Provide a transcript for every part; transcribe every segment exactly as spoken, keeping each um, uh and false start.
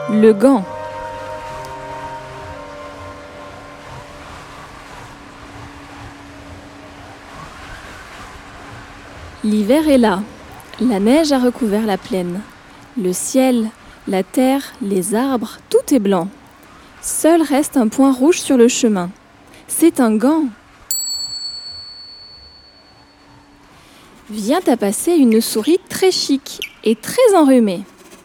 Le gant. L'hiver est là. La neige a recouvert la plaine. Le ciel, la terre, les arbres, tout est blanc. Seul reste un point rouge sur le chemin. C'est un gant. Vient à passer une souris très chic et très enrhumée.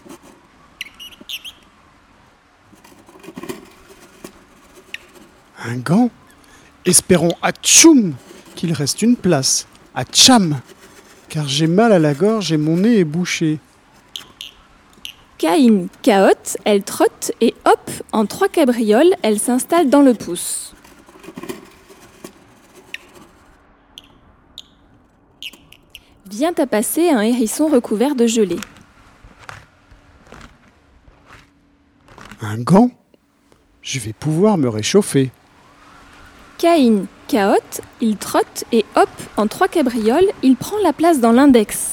Un gant? Espérons atchoum qu'il reste une place. Atcham! Car j'ai mal à la gorge et mon nez est bouché. Caïn, caotte, elle trotte et hop, en trois cabrioles, elle s'installe dans le pouce. Vient à passer un hérisson recouvert de gelée. Un gant? Je vais pouvoir me réchauffer. Caïn, caotte, il trotte et hop, en trois cabrioles, il prend la place dans l'index.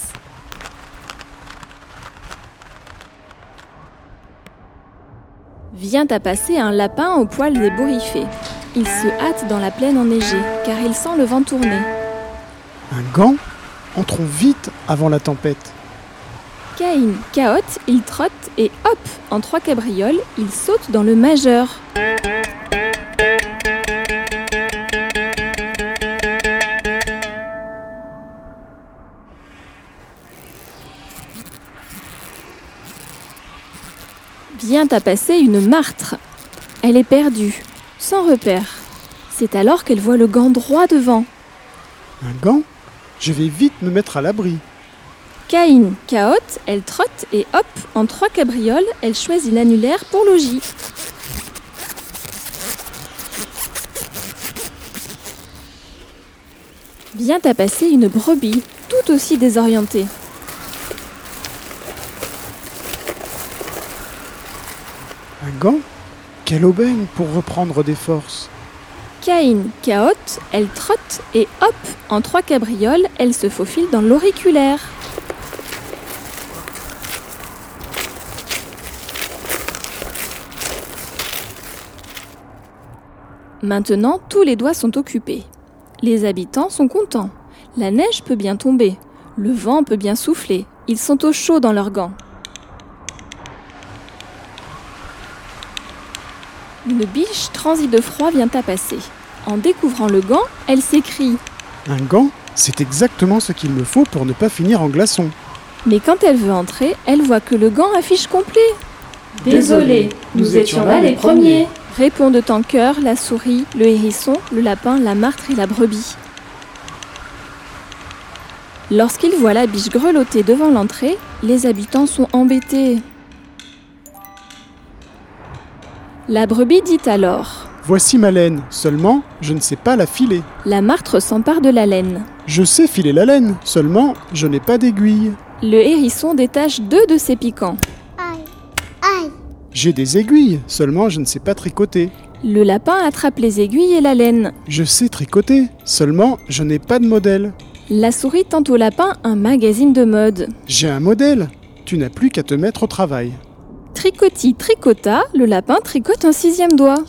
Vient à passer un lapin aux poils ébouriffés. Il se hâte dans la plaine enneigée, car il sent le vent tourner. Un gant? Entrons vite avant la tempête. Caïn, caotte, il trotte et hop, en trois cabrioles, il saute dans le majeur. Vient à passer une martre. Elle est perdue, sans repère. C'est alors qu'elle voit le gant droit devant. Un gant? Je vais vite me mettre à l'abri. Caïn, caotte, elle trotte et hop, en trois cabrioles, elle choisit l'annulaire pour logis. Vient à passer une brebis, tout aussi désorientée. Un gant? Quelle aubaine pour reprendre des forces. Caïn, caotte, elle trotte et hop, en trois cabrioles, elle se faufile dans l'auriculaire. Maintenant, tous les doigts sont occupés. Les habitants sont contents. La neige peut bien tomber. Le vent peut bien souffler. Ils sont au chaud dans leurs gants. Une biche transie de froid vient à passer. En découvrant le gant, elle s'écrie « Un gant? C'est exactement ce qu'il me faut pour ne pas finir en glaçon. » Mais quand elle veut entrer, elle voit que le gant affiche complet. « Désolé, nous étions là les premiers !» Répondent en chœur la souris, le hérisson, le lapin, la martre et la brebis. Lorsqu'ils voient la biche grelotter devant l'entrée, les habitants sont embêtés. La brebis dit alors « Voici ma laine, seulement je ne sais pas la filer. » La martre s'empare de la laine. « Je sais filer la laine, seulement je n'ai pas d'aiguille. » Le hérisson détache deux de ses piquants. Aïe, aïe. « J'ai des aiguilles, seulement je ne sais pas tricoter. » Le lapin attrape les aiguilles et la laine. « Je sais tricoter, seulement je n'ai pas de modèle. » La souris tend au lapin un magazine de mode. « J'ai un modèle, tu n'as plus qu'à te mettre au travail. » Tricoti, tricota, le lapin tricote un sixième doigt.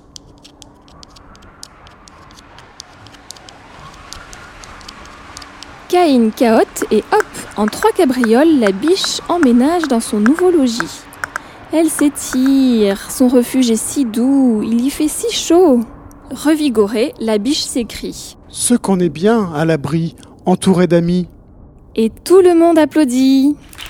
Caïn, caotte et hop, en trois cabrioles, la biche emménage dans son nouveau logis. Elle s'étire, son refuge est si doux, il y fait si chaud. Revigorée, la biche s'écrie. « Ce qu'on est bien à l'abri, entouré d'amis. » Et tout le monde applaudit.